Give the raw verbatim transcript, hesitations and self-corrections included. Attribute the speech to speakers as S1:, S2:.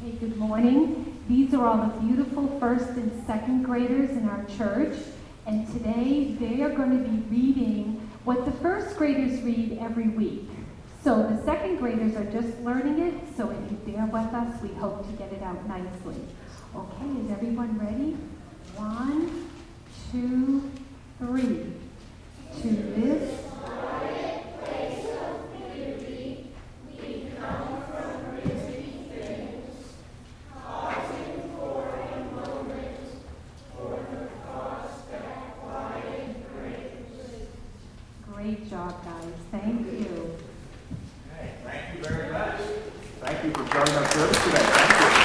S1: Hey, good morning. These are all the beautiful first and second graders in our church, and today they are going to be reading what the first graders read every week. So the second graders are just learning it, so if you bear with us, we hope to get it out nicely. Okay, is everyone ready? One, two, three. To this Great job, guys. Thank you.
S2: Okay, thank you very much. Thank you for joining our service today. Thank you.